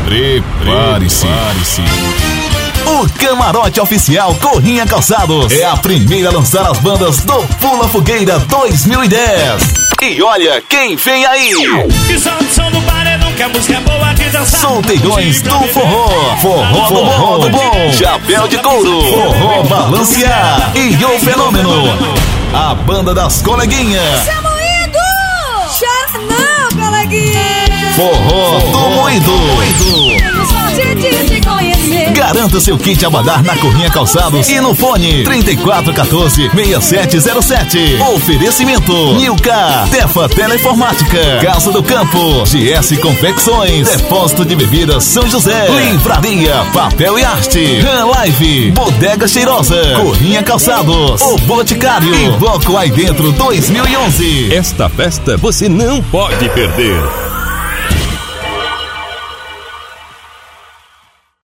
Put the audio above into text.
Prepare-se. O Camarote Oficial Corrinha Calçados é a primeira a lançar as bandas do Pula Fogueira 2010. E olha quem vem aí! Solteirões do forró, forró do bom, chapéu de couro, forró balancear e o fenômeno, a banda das coleguinhas. Seu moído! Já não, coleguinha! Forró do moído. Garanta seu kit Abadar na Corrinha Calçados e no fone 3414-6707. Oferecimento Nilka, Tefa Teleinformática, Casa do Campo, GS Confecções, Depósito de Bebidas São José, Livraria Papel e Arte, Han Live, Bodega Cheirosa, Corrinha Calçados, O Boticário e Bloco Aí Dentro 2011. Esta festa você não pode perder.